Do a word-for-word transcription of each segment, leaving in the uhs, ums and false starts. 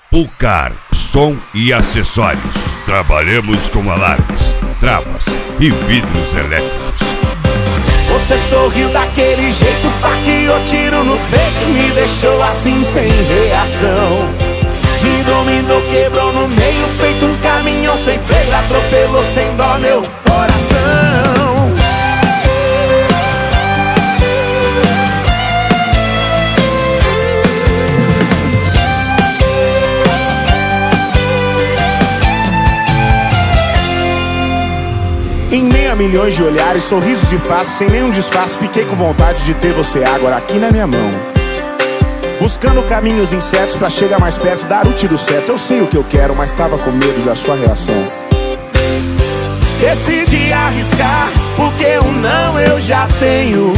Pulcar Som e Acessórios. Trabalhamos com alarmes, travas e vidros elétricos. Você sorriu daquele jeito, pá, que eu tiro no peito. Me deixou assim sem reação. Me dominou, quebrou no meio, feito um caminhão sem freio. Atropelou sem dó meu coração. Em meio a milhões de olhares, sorrisos de face, sem nenhum disfarce, fiquei com vontade de ter você agora aqui na minha mão. Buscando caminhos incertos pra chegar mais perto, dar o tiro certo. Eu sei o que eu quero, mas tava com medo da sua reação. Decidi arriscar, porque o não eu já tenho.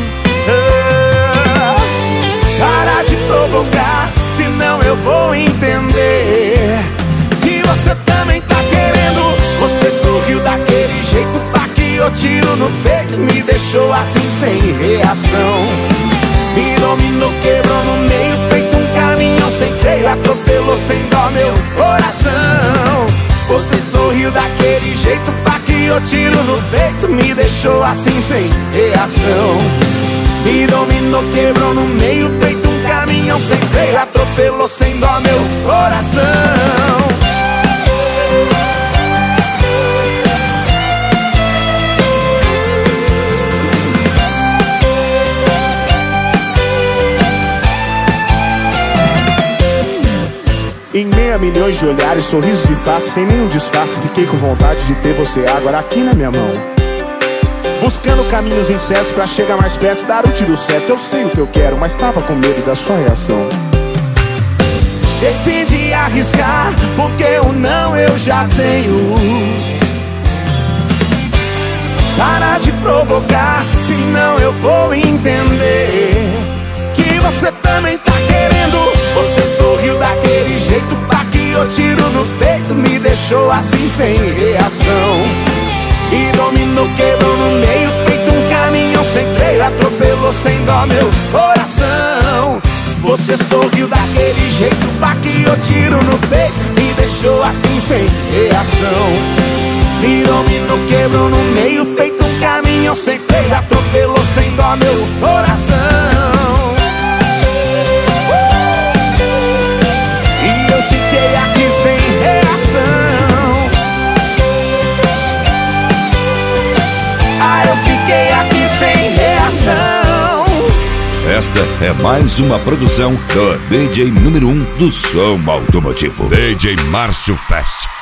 Ah, para de provocar, senão eu vou entender que você também tá querendo. Você sorriu daquele jeito, pá, que eu tiro no peito. Me deixou assim sem reação. Me dominou, quebrou no meio, feito um caminhão sem freio. Atropelou sem dó meu coração. Você sorriu daquele jeito, pá, que eu tiro no peito. Me deixou assim sem reação. Me dominou, quebrou no meio, feito um caminhão sem freio. Atropelou sem dó meu coração. Em meio a milhões de olhares, sorrisos de face, sem nenhum disfarce, fiquei com vontade de ter você agora aqui na minha mão. Buscando caminhos incertos pra chegar mais perto, dar o tiro certo. Eu sei o que eu quero, mas tava com medo da sua reação. Decidi arriscar, porque o não eu já tenho. Para de provocar, senão eu vou entender que você também tá querendo. Você sorriu daquele jeito, pá, que eu tiro no peito. Me deixou assim sem reação. E dominou, quebrou no meio, feito um caminhão sem freio. Atropelou sem dó meu coração. Você sorriu daquele jeito, pá, que eu tiro no peito. Me deixou assim sem reação. Me dominou, quebrou no meio, feito um caminhão sem freio. Atropelou sem dó meu coração. Esta é mais uma produção do D J número um do som automotivo, D J Márcio Fest.